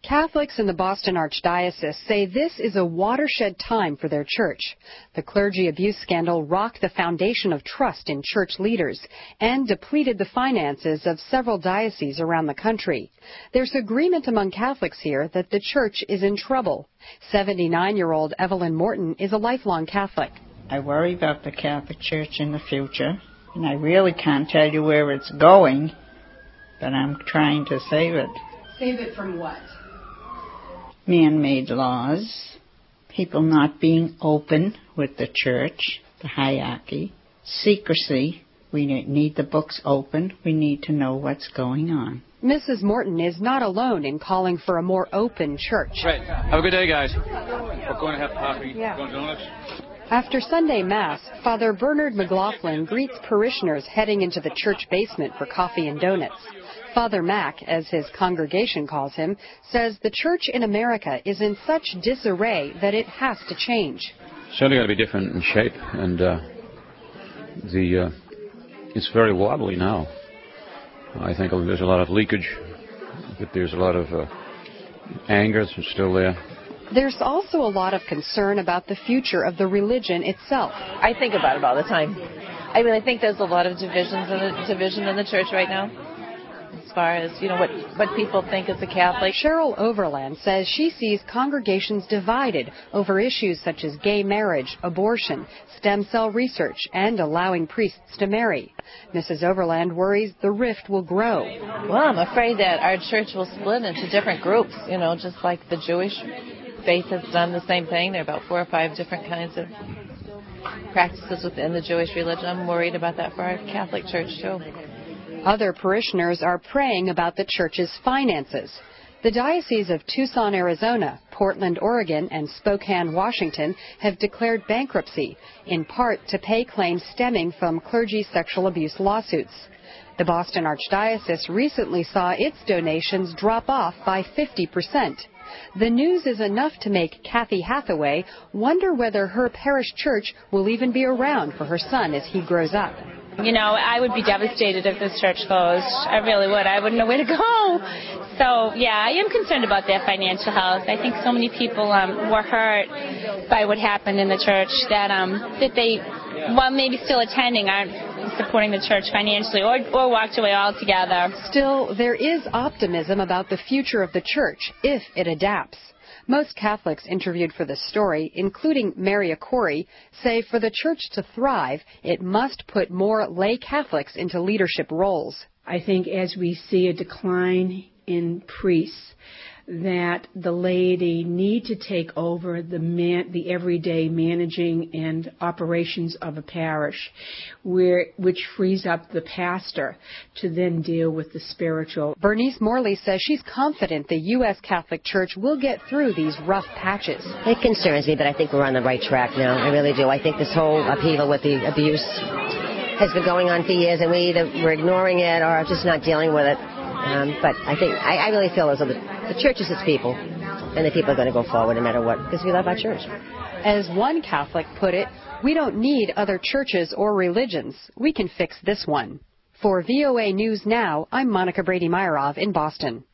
Catholics in the Boston Archdiocese say this is a watershed time for their church. The clergy abuse scandal rocked the foundation of trust in church leaders and depleted the finances of several dioceses around the country. There's agreement among Catholics here that the church is in trouble. 79-year-old Evelyn Morton is a lifelong Catholic. I worry about the Catholic Church in the future, and I really can't tell you where it's going, but I'm trying to save it. Save it from what? Man-made laws, people not being open with the church, the hierarchy, secrecy. We need the books open. We need to know what's going on. Mrs. Morton is not alone in calling for a more open church. Right. Have a good day, guys. We're going to have coffee. Yeah. Going to donuts? After Sunday Mass, Father Bernard McLaughlin greets parishioners heading into the church basement for coffee and donuts. Father Mac, as his congregation calls him, says the church in America is in such disarray that it has to change. Certainly got to be different in shape, and it's very wobbly now. I think there's a lot of leakage, but there's a lot of anger that's still there. There's also a lot of concern about the future of the religion itself. I think about it all the time. I mean, I think there's a lot of division in the church right now, as far as, what people think as a Catholic. Cheryl Overland says she sees congregations divided over issues such as gay marriage, abortion, stem cell research, and allowing priests to marry. Mrs. Overland worries the rift will grow. Well, I'm afraid that our church will split into different groups, just like the Jewish faith has done the same thing. There are about 4 or 5 different kinds of practices within the Jewish religion. I'm worried about that for our Catholic Church, too. Other parishioners are praying about the church's finances. The Diocese of Tucson, Arizona, Portland, Oregon, and Spokane, Washington have declared bankruptcy, in part to pay claims stemming from clergy sexual abuse lawsuits. The Boston Archdiocese recently saw its donations drop off by 50%. The news is enough to make Kathy Hathaway wonder whether her parish church will even be around for her son as he grows up. I would be devastated if this church closed. I really would. I wouldn't know where to go. So, yeah, I am concerned about their financial health. I think so many people were hurt by what happened in the church that they, while maybe still attending, aren't supporting the church financially or walked away altogether. Still, there is optimism about the future of the church if it adapts. Most Catholics interviewed for this story, including Mary Corey, say for the church to thrive, it must put more lay Catholics into leadership roles. I think as we see a decline in priests, that the laity need to take over the everyday managing and operations of a parish, which frees up the pastor to then deal with the spiritual. Bernice Morley says she's confident the U.S. Catholic Church will get through these rough patches. It concerns me, but I think we're on the right track now. I really do. I think this whole upheaval with the abuse has been going on for years, and we're ignoring it or just not dealing with it. But I really feel as though the church is its people, and the people are going to go forward no matter what, because we love our church. As one Catholic put it, we don't need other churches or religions. We can fix this one. For VOA News Now, I'm Monica Brady-Meyerov in Boston.